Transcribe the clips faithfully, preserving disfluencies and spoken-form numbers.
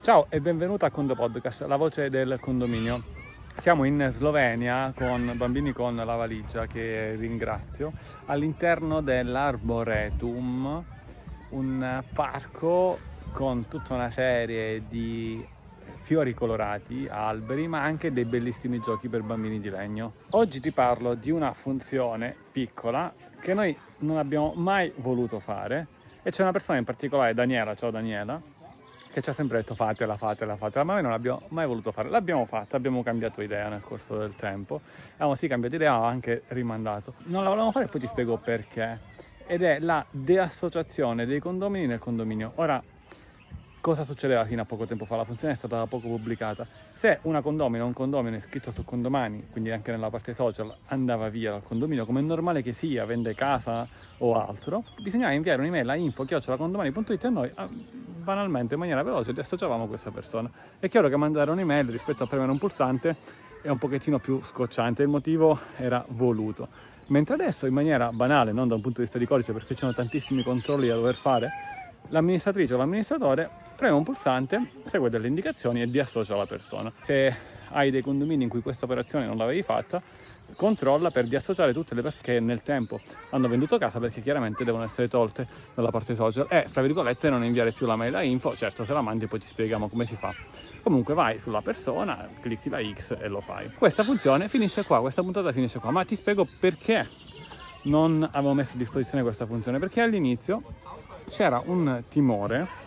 Ciao e benvenuto a Condo Podcast, la voce del condominio. Siamo in Slovenia con bambini con la valigia, che ringrazio, all'interno dell'Arboretum, un parco con tutta una serie di fiori colorati, alberi, ma anche dei bellissimi giochi per bambini di legno. Oggi ti parlo di una funzione piccola che noi non abbiamo mai voluto fare e c'è una persona in particolare, Daniela, ciao Daniela, che ci ha sempre detto fatela, fatela, fatela, ma noi non l'abbiamo mai voluto fare. L'abbiamo fatta, abbiamo cambiato idea nel corso del tempo, abbiamo sì cambiato idea, ma anche rimandato. Non la volevamo fare e poi ti spiego perché. Ed è la deassociazione dei condomini nel condominio. Ora, cosa succedeva fino a poco tempo fa? La funzione è stata da poco pubblicata. Se una condomina o un condomino iscritto su Condomani, quindi anche nella parte social, andava via dal condominio, come è normale che sia, vende casa o altro, bisognava inviare un'email a info chiocciola condomani punto it e noi banalmente, in maniera veloce, associavamo questa persona. È chiaro che mandare un'email rispetto a premere un pulsante è un pochettino più scocciante, il motivo era voluto. Mentre adesso, in maniera banale, non da un punto di vista di codice, perché ci sono tantissimi controlli da dover fare, l'amministratrice o l'amministratore preme un pulsante, segue delle indicazioni e diassocia la persona. Se hai dei condomini in cui questa operazione non l'avevi fatta, controlla per diassociare tutte le persone che nel tempo hanno venduto casa, perché chiaramente devono essere tolte dalla parte social e, fra virgolette, non inviare più la mail a info. Certo, se la mandi poi ti spieghiamo come si fa. Comunque vai sulla persona, clicchi la X e lo fai. Questa funzione finisce qua, questa puntata finisce qua, ma ti spiego perché non avevo messo a disposizione questa funzione, perché all'inizio c'era un timore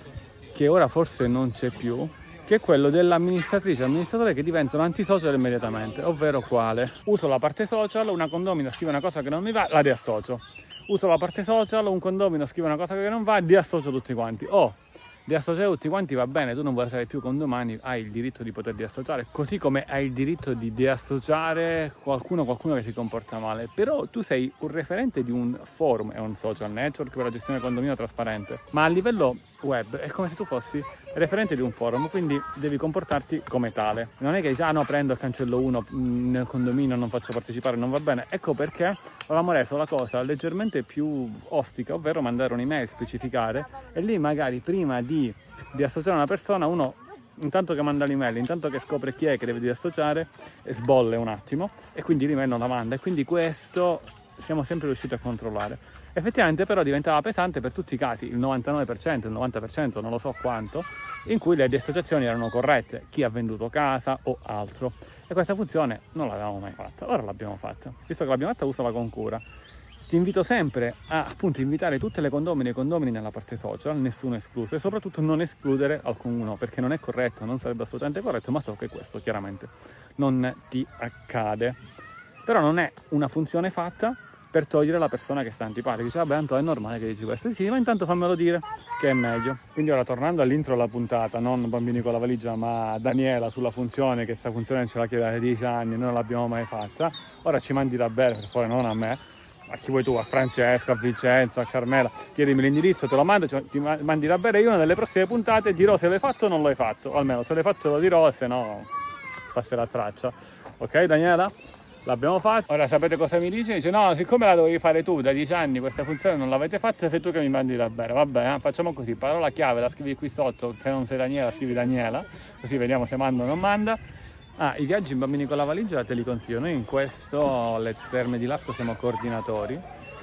che ora forse non c'è più, che è quello dell'amministratrice, amministratore che diventano antisocial immediatamente, ovvero quale? Uso la parte social, una condomina scrive una cosa che non mi va, la riassocio. Uso la parte social, un condomino scrive una cosa che non va, riassocio tutti quanti. Oh, riassociare tutti quanti va bene, tu non vuoi essere più condomani, hai il diritto di poter riassociare, così come hai il diritto di deassociare qualcuno, qualcuno che si comporta male. Però tu sei un referente di un forum, è un social network per la gestione del condominio trasparente, ma a livello web è come se tu fossi referente di un forum, quindi devi comportarti come tale. Non è che dici ah no, prendo e cancello uno nel condominio, non faccio partecipare, non va bene. Ecco perché avevamo reso la cosa leggermente più ostica, ovvero mandare un'email, specificare, e lì magari prima di, di associare una persona, uno intanto che manda l'email, intanto che scopre chi è che deve diassociare, sbolle un attimo e quindi l'email non la manda, e quindi questo siamo sempre riusciti a controllare. Effettivamente però diventava pesante per tutti i casi, il novantanove per cento, il novanta per cento, non lo so quanto, in cui le diassociazioni erano corrette, chi ha venduto casa o altro. E questa funzione non l'avevamo mai fatta, ora l'abbiamo fatta. Visto che l'abbiamo fatta, usala con cura. Ti invito sempre a appunto invitare tutte le condomine e i condomini nella parte social, nessuno escluso, e soprattutto non escludere alcuno, perché non è corretto, non sarebbe assolutamente corretto, ma so che questo chiaramente non ti accade. Però non è una funzione fatta per togliere la persona che sta antipatica. Dice vabbè, tanto è normale che dici questo. Sì, ma intanto fammelo dire che è meglio. Quindi ora, tornando all'intro della puntata, non bambini con la valigia, ma Daniela sulla funzione, che questa funzione ce la chiede da dieci anni, noi non l'abbiamo mai fatta. Ora ci mandi da bere, per favore, non a me, a chi vuoi tu, a Francesco, a Vincenzo, a Carmela, chiedimi l'indirizzo, te lo mando, cioè, ti mandi da bere. Io nelle prossime puntate dirò se l'hai fatto o non l'hai fatto, o almeno se l'hai fatto lo dirò, se no passerà traccia. Ok Daniela? L'abbiamo fatto. Ora sapete cosa mi dice? Dice no, siccome la dovevi fare tu da dieci anni, questa funzione non l'avete fatta, sei tu che mi mandi da bere. Vabbè, eh? Facciamo così, parola chiave la scrivi qui sotto, se non sei Daniela scrivi Daniela, così vediamo se manda o non manda. Ah, i viaggi in bambini con la valigia te li consiglio, noi in questo, alle Terme di Lasco, siamo coordinatori,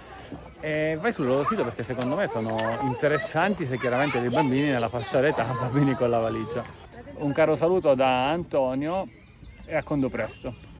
e vai sul loro sito perché secondo me sono interessanti se chiaramente dei bambini nella fascia d'età, bambini con la valigia. Un caro saluto da Antonio e a Condo presto.